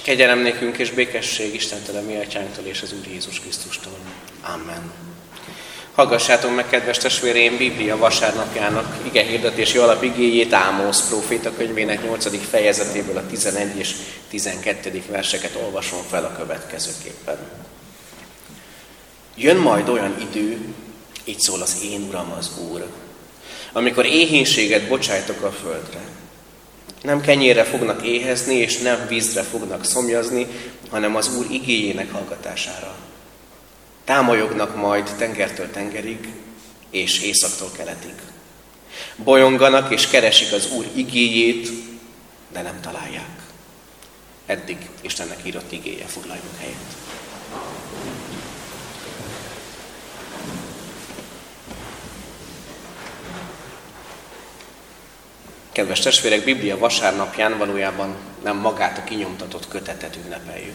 Kegyelem nékünk és békesség Istentől, a mi atyánktól és az Úr Jézus Krisztustól. Amen. Hallgassátok meg, kedves testvéreim, Biblia vasárnapjának igehirdetési alapigéjét Ámosz próféta könyvének 8. fejezetéből a 11 és 12. verseket olvasom fel a következőképpen. Jön majd olyan idő, így szól az én Uram az Úr, amikor éhínséget bocsájtok a földre. Nem kenyérre fognak éhezni, és nem vízre fognak szomjazni, hanem az Úr igéjének hallgatására. Támolyognak majd tengertől tengerig, és északtól keletig. Bolyonganak és keresik az Úr igéjét, de nem találják. Eddig Istennek írott igéje, foglaljunk helyet. Kedves testvérek, Biblia vasárnapján valójában nem magát a kinyomtatott kötetet ünnepeljük,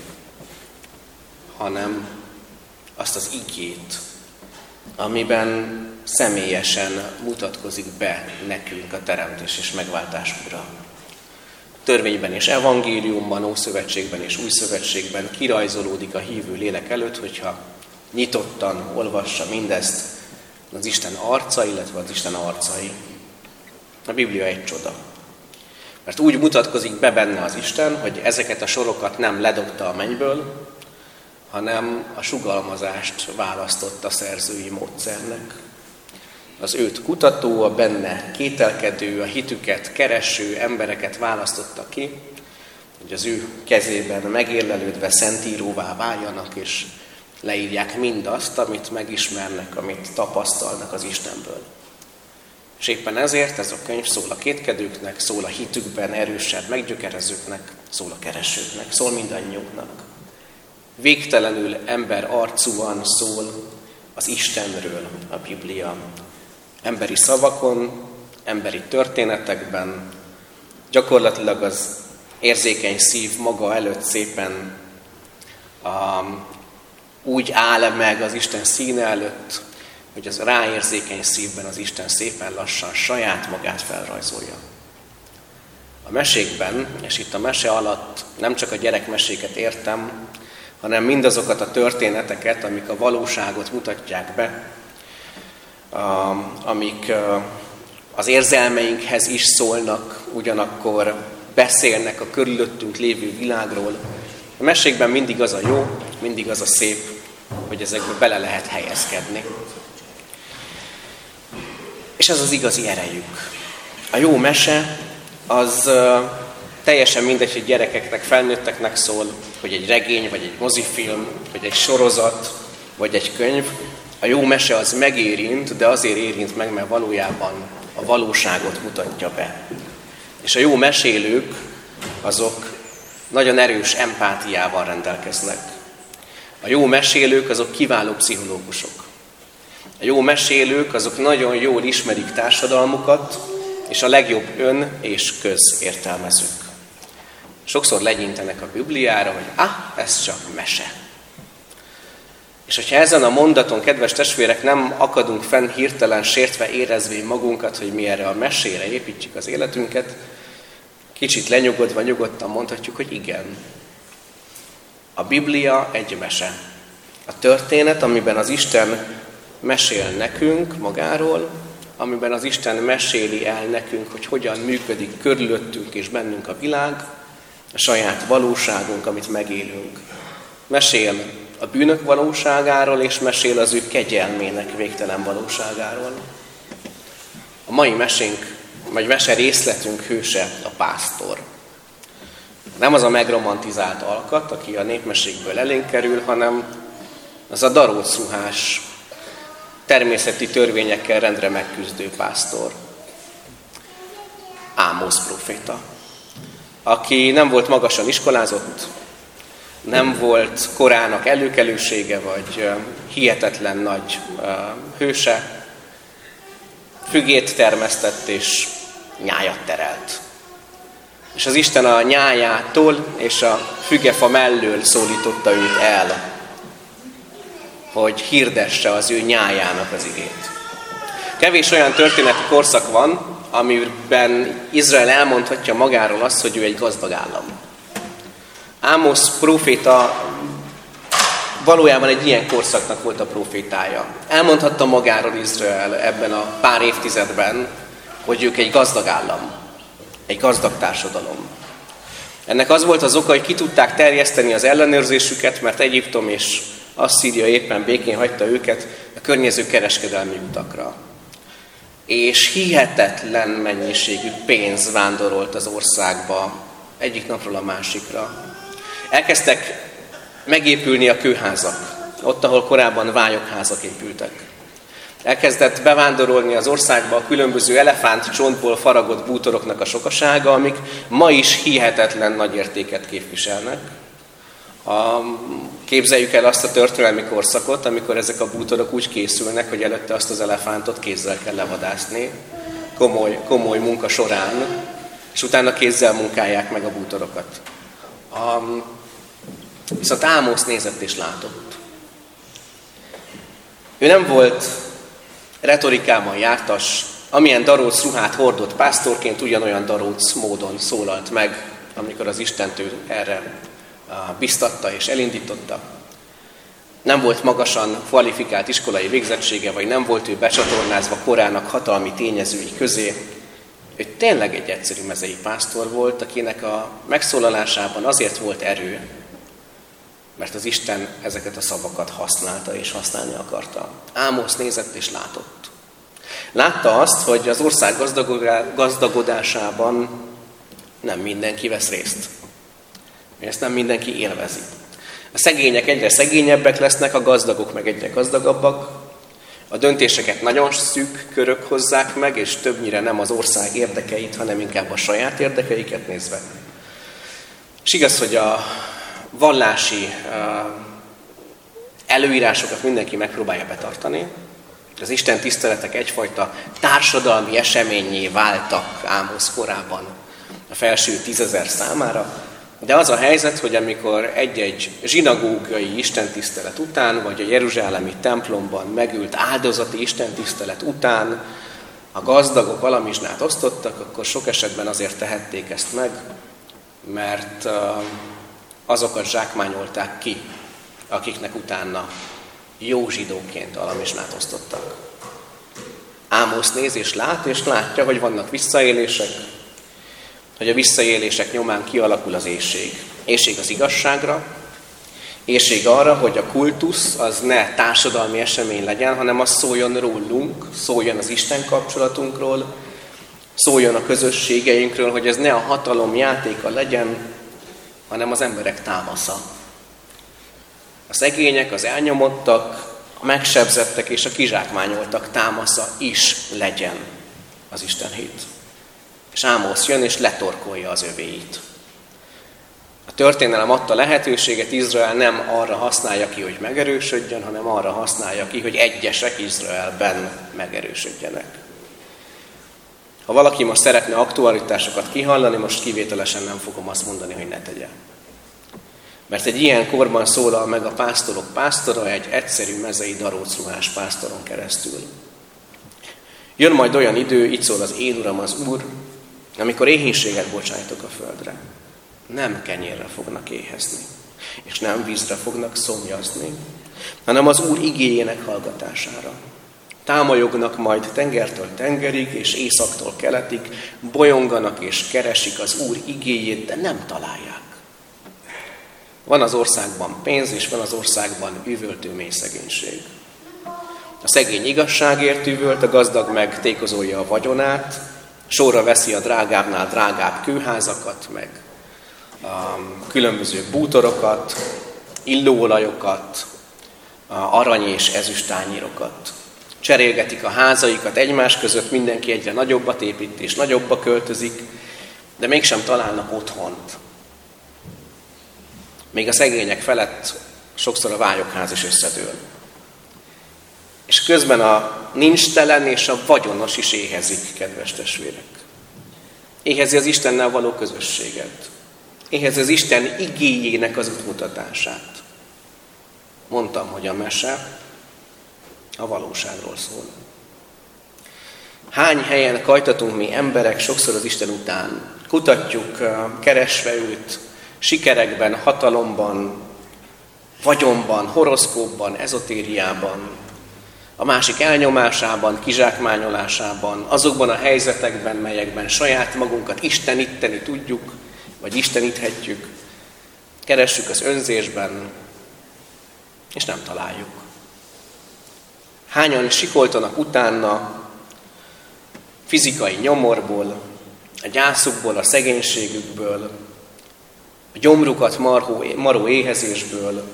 hanem azt az igét, amiben személyesen mutatkozik be nekünk a teremtés és megváltás Ura. Törvényben és evangéliumban, Ószövetségben és Újszövetségben kirajzolódik a hívő lélek előtt, hogyha nyitottan olvassa mindezt az Isten arca, illetve az Isten arcai. A Biblia egy csoda. Mert úgy mutatkozik be benne az Isten, hogy ezeket a sorokat nem ledobta a mennyből, hanem a sugalmazást választotta szerzői módszernek. Az őt kutató, a benne kételkedő, a hitüket kereső embereket választotta ki, hogy az ő kezében megérlelődve szentíróvá váljanak, és leírják mindazt, amit megismernek, amit tapasztalnak az Istenből. És éppen ezért ez a könyv szól a kétkedőknek, szól a hitükben erősebb meggyökerezőknek, szól a keresőknek, szól mindannyiunknak. Végtelenül ember arcúan szól az Istenről a Biblia. Emberi szavakon, emberi történetekben, gyakorlatilag az érzékeny szív maga előtt szépen úgy áll meg az Isten színe előtt, hogy az ráérzékeny szívben az Isten szépen lassan saját magát felrajzolja. A mesékben, és itt a mese alatt nem csak a gyerekmeséket értem, hanem mindazokat a történeteket, amik a valóságot mutatják be, amik az érzelmeinkhez is szólnak, ugyanakkor beszélnek a körülöttünk lévő világról. A mesékben mindig az a jó, mindig az a szép, hogy ezekbe bele lehet helyezkedni. És ez az igazi erejük. A jó mese az teljesen mindegy, hogy gyerekeknek, felnőtteknek szól, hogy egy regény, vagy egy mozifilm, vagy egy sorozat, vagy egy könyv. A jó mese az megérint, de azért érint meg, mert valójában a valóságot mutatja be. És a jó mesélők, azok nagyon erős empátiával rendelkeznek. A jó mesélők, azok kiváló pszichológusok. A jó mesélők, azok nagyon jól ismerik társadalmukat, és a legjobb ön- és közértelmezők. Sokszor legyintenek a Bibliára, hogy ez csak mese. És hogyha ezen a mondaton, kedves testvérek, nem akadunk fenn hirtelen sértve érezvén magunkat, hogy mi erre a mesére építjük az életünket, kicsit lenyugodva, nyugodtan mondhatjuk, hogy igen. A Biblia egy mese. A történet, amiben az Isten mesél nekünk magáról, amiben az Isten meséli el nekünk, hogy hogyan működik körülöttünk és bennünk a világ, a saját valóságunk, amit megélünk. Mesél a bűnök valóságáról, és mesél az ő kegyelmének végtelen valóságáról. A mai mesénk, vagy mese részletünk hőse a pásztor. Nem az a megromantizált alkat, aki a népmesékből elénk kerül, hanem az a darócruhás, természeti törvényekkel rendre megküzdő pásztor. Ámosz próféta, aki nem volt magasan iskolázott, nem volt korának előkelősége, vagy hihetetlen nagy hőse, fügét termesztett és nyájat terelt. És az Isten a nyájától és a fügefa mellől szólította őt el, hogy hirdesse az ő nyájának az igét. Kevés olyan történeti korszak van, amiben Izrael elmondhatja magáról azt, hogy ő egy gazdag állam. Ámosz próféta valójában egy ilyen korszaknak volt a prófétája. Elmondhatta magáról Izrael ebben a pár évtizedben, hogy ők egy gazdag állam, egy gazdag társadalom. Ennek az volt az oka, hogy ki tudták terjeszteni az ellenőrzésüket, mert Egyiptom és Asszíria éppen békén hagyta őket a környező kereskedelmi utakra. És hihetetlen mennyiségű pénz vándorolt az országba egyik napról a másikra. Elkezdtek megépülni a kőházak, ott, ahol korábban vályokházak épültek. Elkezdett bevándorolni az országba a különböző elefántcsontból faragott bútoroknak a sokasága, amik ma is hihetetlen nagy értéket képviselnek. Képzeljük el azt a történelmi korszakot, amikor ezek a bútorok úgy készülnek, hogy előtte azt az elefántot kézzel kell levadászni, komoly munka során, és utána kézzel munkálják meg a bútorokat. Viszont Ámosz nézett és látott. Ő nem volt retorikában jártas, amilyen daróc ruhát hordott pásztorként, ugyanolyan daróc módon szólalt meg, amikor az Istent ő erre biztatta és elindította. Nem volt magasan kvalifikált iskolai végzettsége, vagy nem volt ő becsatornázva korának hatalmi tényezői közé. Ő tényleg egy egyszerű mezei pásztor volt, akinek a megszólalásában azért volt erő, mert az Isten ezeket a szavakat használta és használni akarta. Ámosz nézett és látott. Látta azt, hogy az ország gazdagodásában nem mindenki vesz részt. Ezt nem mindenki élvezi. A szegények egyre szegényebbek lesznek, a gazdagok meg egyre gazdagabbak. A döntéseket nagyon szűk körök hozzák meg, és többnyire nem az ország érdekeit, hanem inkább a saját érdekeiket nézve. És igaz, hogy a vallási előírásokat mindenki megpróbálja betartani. Az Isten tiszteletek egyfajta társadalmi eseményé váltak Ámosz korában a felső 10 000 számára. De az a helyzet, hogy amikor egy-egy zsinagógai istentisztelet után, vagy a jeruzsálemi templomban megült áldozati istentisztelet után a gazdagok alamizsnát osztottak, akkor sok esetben azért tehették ezt meg, mert azokat zsákmányolták ki, akiknek utána jó zsidóként alamizsnát osztottak. Ámosz néz és látja, hogy vannak visszaélések, hogy a visszaélések nyomán kialakul az éhség. Éhség az igazságra, éhség arra, hogy a kultusz az ne társadalmi esemény legyen, hanem az szóljon rólunk, szóljon az Isten kapcsolatunkról, szóljon a közösségeinkről, hogy ez ne a hatalom játéka legyen, hanem az emberek támasza. A szegények, az elnyomottak, a megsebzettek és a kizsákmányoltak támasza is legyen az Isten hit. És Ámosz jön és letorkolja az övéit. A történelem adta lehetőséget, Izrael nem arra használja ki, hogy megerősödjön, hanem arra használja ki, hogy egyesek Izraelben megerősödjenek. Ha valaki most szeretne aktualitásokat kihallani, most kivételesen nem fogom azt mondani, hogy ne tegye. Mert egy ilyen korban szólal meg a pásztorok pásztora egy egyszerű mezei darócruhás pásztoron keresztül. Jön majd olyan idő, így szól az Én Uram az Úr, amikor éhínséget bocsájtok a földre. Nem kenyérre fognak éhezni, és nem vízre fognak szomjazni, hanem az Úr igéjének hallgatására. Támolyognak majd tengertől tengerig, és északtól keletig, bolyonganak és keresik az Úr igéjét, de nem találják. Van az országban pénz, és van az országban üvöltő mély szegénység. A szegény igazságért üvölt, a gazdag meg tékozolja a vagyonát, sorra veszi a drágábbnál drágább kőházakat, meg különböző bútorokat, illóolajokat, arany és ezüst tányérokat. Cserélgetik a házaikat egymás között, mindenki egyre nagyobbat épít és nagyobba költözik, de mégsem találnak otthont. Még a szegények felett sokszor a vályokház is összedől. És közben a nincstelen és a vagyonos is éhezik, kedves testvérek. Éhezi az Istennel való közösséget. Éhezi az Isten igéjének az útmutatását. Mondtam, hogy a mese a valóságról szól. Hány helyen kajtatunk mi emberek sokszor az Isten után? Kutatjuk, keresve őt, sikerekben, hatalomban, vagyonban, horoszkópban, ezotériában, a másik elnyomásában, kizsákmányolásában, azokban a helyzetekben, melyekben saját magunkat isteníteni tudjuk, vagy isteníthetjük, keressük az önzésben, és nem találjuk. Hányan sikoltanak utána fizikai nyomorból, a gyászukból, a szegénységükből, a gyomrukat maró éhezésből,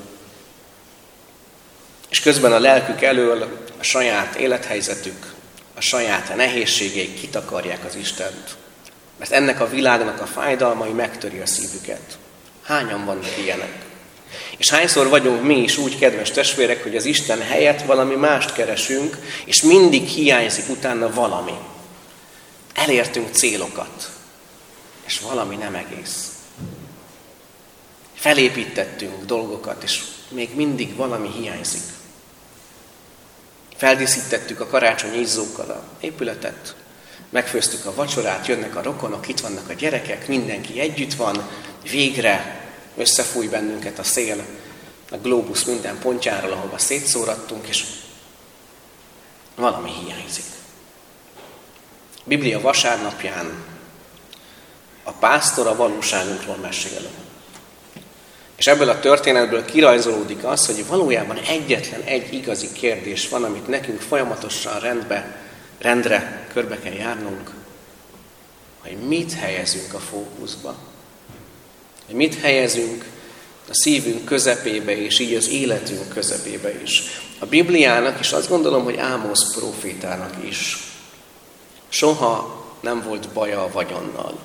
és közben a lelkük elől a saját élethelyzetük, a saját nehézségeik kitakarják az Istent. Mert ennek a világnak a fájdalmai megtöri a szívüket. Hányan vannak ilyenek? És hányszor vagyunk mi is úgy, kedves testvérek, hogy az Isten helyett valami mást keresünk, és mindig hiányzik utána valami. Elértünk célokat, és valami nem egész. Felépítettünk dolgokat, és még mindig valami hiányzik. Feldíszítettük a karácsonyi izzókkal a épületet, megfőztük a vacsorát, jönnek a rokonok, itt vannak a gyerekek, mindenki együtt van, végre összefúj bennünket a szél a glóbusz minden pontjáról, ahova szétszórattunk, és valami hiányzik. A Biblia vasárnapján a pásztor a valóságunkról mesél. És ebből a történetből kirajzolódik az, hogy valójában egyetlen egy igazi kérdés van, amit nekünk folyamatosan rendre körbe kell járnunk, hogy mit helyezünk a fókuszba. Hogy mit helyezünk a szívünk közepébe, és így az életünk közepébe is. A Bibliának, és azt gondolom, hogy Ámosz prófétának is soha nem volt baja a vagyonnal.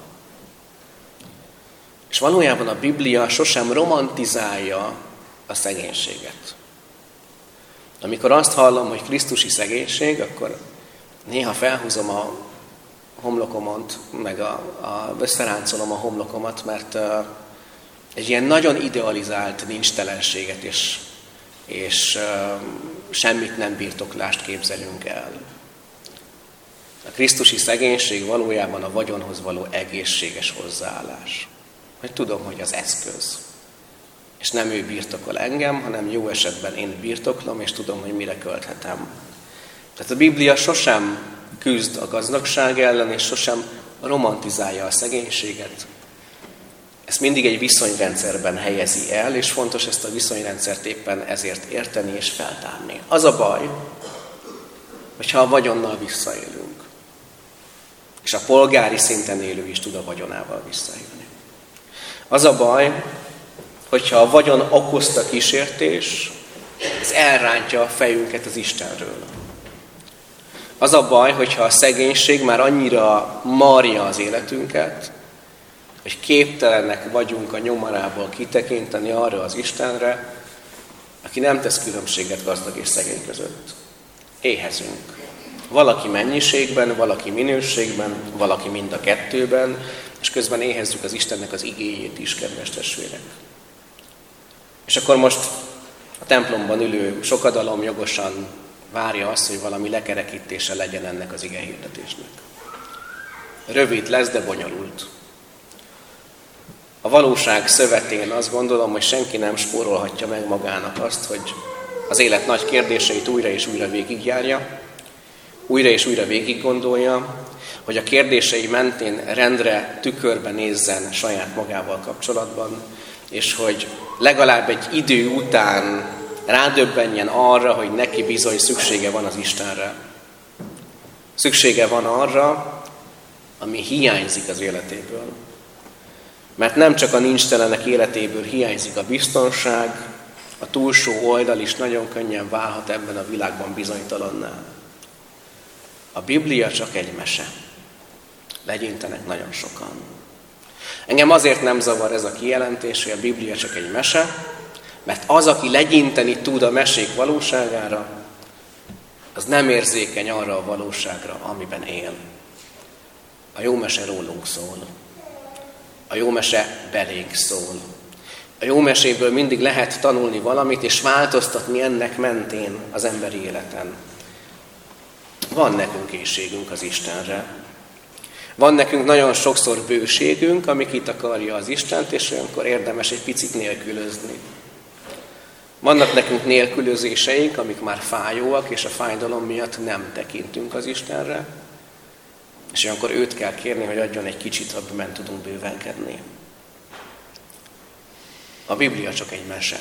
És valójában a Biblia sosem romantizálja a szegénységet. Amikor azt hallom, hogy krisztusi szegénység, akkor néha felhúzom a homlokomat, meg összeráncolom a homlokomat, mert egy ilyen nagyon idealizált nincstelenséget és semmit nem birtoklást képzelünk el. A krisztusi szegénység valójában a vagyonhoz való egészséges hozzáállás. Hogy tudom, hogy az eszköz. És nem ő birtokol engem, hanem jó esetben én birtoklom, és tudom, hogy mire költhetem. Tehát a Biblia sosem küzd a gazdagság ellen, és sosem romantizálja a szegénységet. Ezt mindig egy viszonyrendszerben helyezi el, és fontos ezt a viszonyrendszert éppen ezért érteni és feltárni. Az a baj, hogyha a vagyonnal visszaélünk. És a polgári szinten élő is tud a vagyonával visszaélni. Az a baj, hogyha a vagyon okozta kísértés, ez elrántja a fejünket az Istenről. Az a baj, hogyha a szegénység már annyira marja az életünket, hogy képtelenek vagyunk a nyomarából kitekinteni arra az Istenre, aki nem tesz különbséget gazdag és szegény között. Éhezünk. Valaki mennyiségben, valaki minőségben, valaki mind a kettőben, és közben éhezzük az Istennek az igéjét is, kedves testvérek. És akkor most a templomban ülő sokadalom jogosan várja azt, hogy valami lekerekítése legyen ennek az igehirdetésnek. Rövid lesz, de bonyolult. A valóság szövetén azt gondolom, hogy senki nem spórolhatja meg magának azt, hogy az élet nagy kérdéseit újra és újra végigjárja, újra és újra végiggondolja, hogy a kérdései mentén rendre, tükörbe nézzen saját magával kapcsolatban, és hogy legalább egy idő után rádöbbenjen arra, hogy neki bizony szüksége van az Istenre. Szüksége van arra, ami hiányzik az életéből. Mert nem csak a nincstelenek életéből hiányzik a biztonság, a túlsó oldal is nagyon könnyen válhat ebben a világban bizonytalanná. A Biblia csak egy mese. Legyintenek nagyon sokan. Engem azért nem zavar ez a kijelentés, hogy a Biblia csak egy mese, mert az, aki legyinteni tud a mesék valóságára, az nem érzékeny arra a valóságra, amiben él. A jó mese rólunk szól. A jó mese belénk szól. A jó meséből mindig lehet tanulni valamit, és változtatni ennek mentén az emberi életen. Van nekünk készségünk az Istenre. Van nekünk nagyon sokszor bőségünk, ami kitakarja az Istent, és olyankor érdemes egy picit nélkülözni. Vannak nekünk nélkülözéseink, amik már fájóak, és a fájdalom miatt nem tekintünk az Istenre, és olyankor őt kell kérni, hogy adjon egy kicsit, amiben tudunk bővelkedni. A Biblia csak egy mese.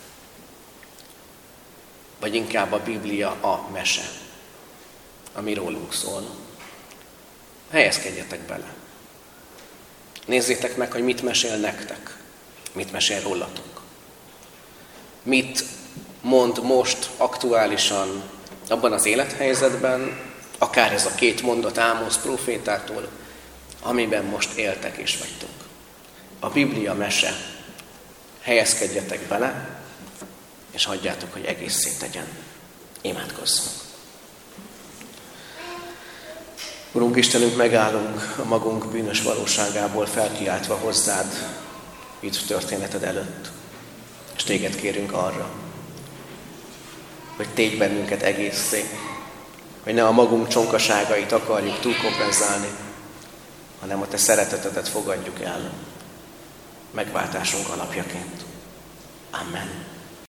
Vagy inkább a Biblia a mese, ami rólunk szól. Helyezkedjetek bele. Nézzétek meg, hogy mit mesél nektek, mit mesél rólatok. Mit mond most aktuálisan abban az élethelyzetben, akár ez a 2 mondat Ámosz prófétától, amiben most éltek és vagytok. A Biblia mese. Helyezkedjetek bele, és hagyjátok, hogy egészé tegyen. Imádkozzunk. Urunk Istenünk, megállunk a magunk bűnös valóságából felkiáltva hozzád itt történeted előtt. És téged kérünk arra, hogy tégy bennünket egészé, hogy ne a magunk csonkaságait akarjuk túlkompenzálni, hanem a te szeretetedet fogadjuk el megváltásunk alapjaként. Amen.